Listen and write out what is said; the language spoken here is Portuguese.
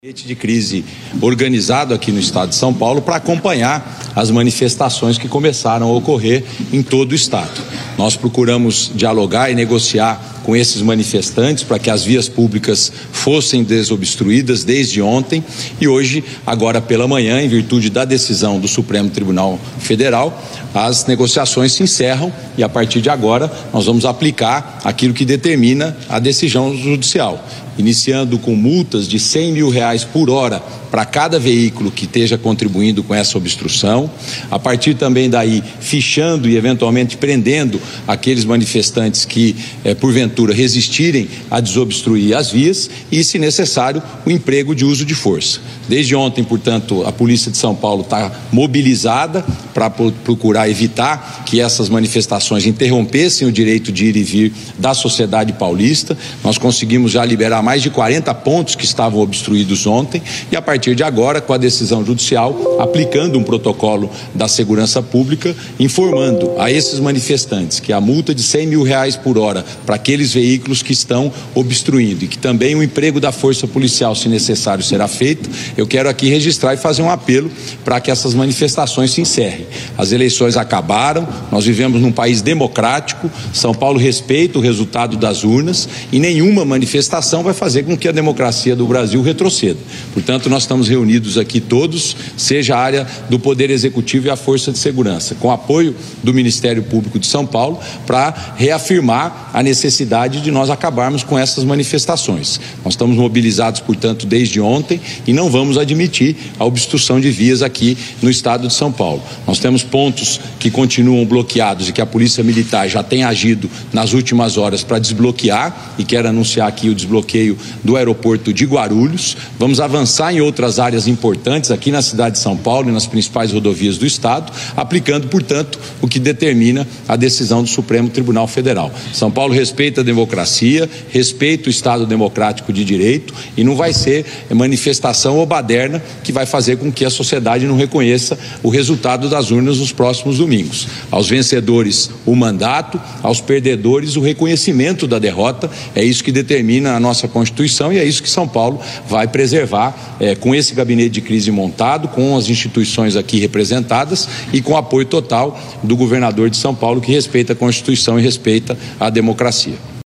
De crise organizado aqui no estado de São Paulo para acompanhar as manifestações que começaram a ocorrer em todo o estado. Nós procuramos dialogar e negociar com esses manifestantes para que as vias públicas fossem desobstruídas desde ontem e hoje, agora pela manhã, em virtude da decisão do Supremo Tribunal Federal, as negociações se encerram e a partir de agora nós vamos aplicar aquilo que determina a decisão judicial, iniciando com multas de R$100 mil por hora para cada veículo que esteja contribuindo com essa obstrução, a partir também daí fichando e eventualmente prendendo aqueles manifestantes que porventura resistirem a desobstruir as vias e, se necessário, o emprego de uso de força. Desde ontem, portanto, a Polícia de São Paulo está mobilizada para procurar evitar que essas manifestações interrompessem o direito de ir e vir da sociedade paulista. Nós conseguimos já liberar mais de 40 pontos que estavam obstruídos ontem e, a partir de agora, com a decisão judicial, aplicando um protocolo da segurança pública, informando a esses manifestantes que a multa de R$100 mil por hora para aqueles veículos que estão obstruindo e que também o emprego da força policial, se necessário, será feito. Eu quero aqui registrar e fazer um apelo para que essas manifestações se encerrem. As eleições acabaram, nós vivemos num país democrático, São Paulo respeita o resultado das urnas e nenhuma manifestação vai fazer com que a democracia do Brasil retroceda. Portanto, nós estamos reunidos aqui todos, seja a área do Poder Executivo e a Força de Segurança, com apoio do Ministério Público de São Paulo, para reafirmar a necessidade de nós acabarmos com essas manifestações. Nós estamos mobilizados, portanto, desde ontem e não vamos admitir a obstrução de vias aqui no estado de São Paulo. Nós temos pontos que continuam bloqueados e que a Polícia Militar já tem agido nas últimas horas para desbloquear, e quero anunciar aqui o desbloqueio do aeroporto de Guarulhos. Vamos avançar em outras áreas importantes aqui na cidade de São Paulo e nas principais rodovias do estado, aplicando, portanto, o que determina a decisão do Supremo Tribunal Federal. São Paulo respeita a democracia, respeita o Estado democrático de direito e não vai ser manifestação ou baderna que vai fazer com que a sociedade não reconheça o resultado das urnas nos próximos domingos. Aos vencedores o mandato, aos perdedores o reconhecimento da derrota. É isso que determina a nossa Constituição e é isso que São Paulo vai preservar com esse gabinete de crise montado, com as instituições aqui representadas e com o apoio total do governador de São Paulo, que respeita a Constituição e respeita a democracia.